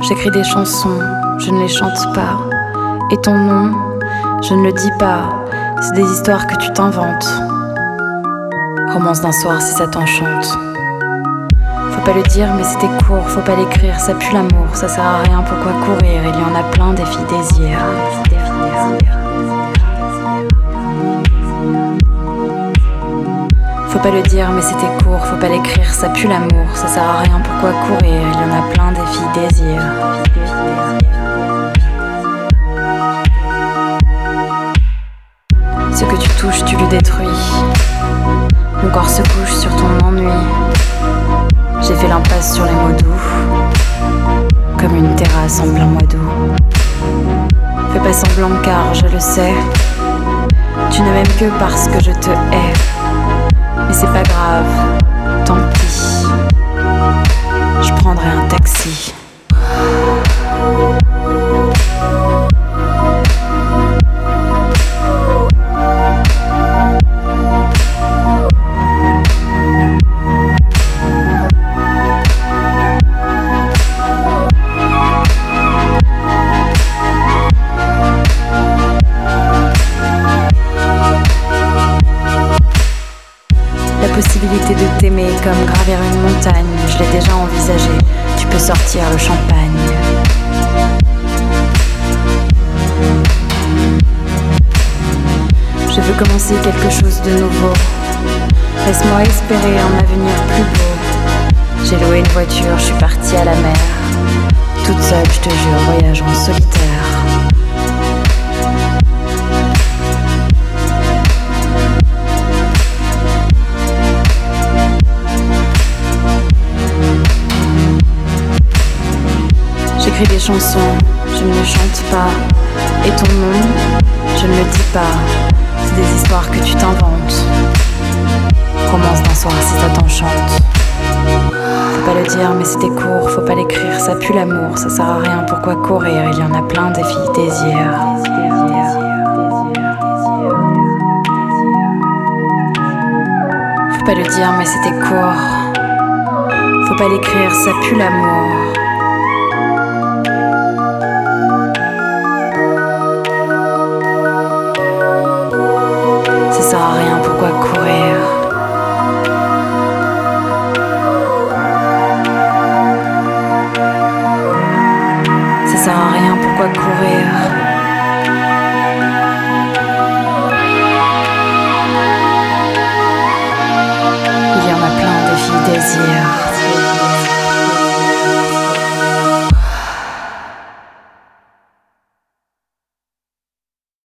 J'écris des chansons, je ne les chante pas. Et ton nom, je ne le dis pas. C'est des histoires que tu t'inventes. Romance d'un soir si ça t'enchante. Faut pas le dire mais c'était court, faut pas l'écrire, ça pue l'amour, ça sert à rien, pourquoi courir? Il y en a plein des filles désirs. Faut pas le dire mais c'était court, faut pas l'écrire, ça pue l'amour, ça sert à rien, pourquoi courir? Il y en a plein des filles désirs. Ce que tu touches, tu le détruis. Mon corps se couche sur ton ennui. J'ai fait l'impasse sur les mots doux, comme une terrasse en plein mois d'août. Fais pas semblant car je le sais, tu ne m'aimes que parce que je te hais. Mais c'est pas grave, tant pis, je prendrai un taxi. La possibilité de t'aimer comme gravir une montagne, je l'ai déjà envisagé, tu peux sortir le champagne. Je veux commencer quelque chose de nouveau. Laisse-moi espérer un avenir plus beau. J'ai loué une voiture, je suis partie à la mer. Toute seule, je te jure, voyage en solitaire. J'écris des chansons, je ne les chante pas. Et ton nom, je ne le dis pas. C'est des histoires que tu t'inventes. Romance d'un soir si ça t'enchante. Faut pas le dire mais c'était court, faut pas l'écrire, ça pue l'amour, ça sert à rien, pourquoi courir? Il y en a plein des filles désirs. Faut pas le dire mais c'était court. Faut pas l'écrire, ça pue l'amour. Ça sert à rien, pourquoi courir? Ça sert à rien, pourquoi courir? Il y en a plein des filles désirs.